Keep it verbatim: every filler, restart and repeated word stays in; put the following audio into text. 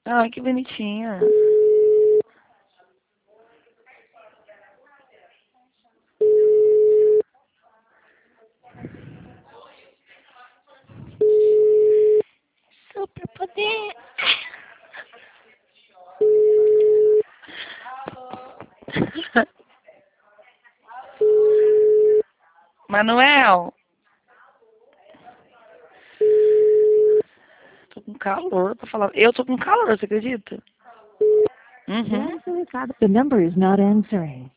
Ai, que bonitinha. Superpoder. Manuel, tô com calor pra falar. Eu tô com calor, você acredita? Uhum. The number is not answering.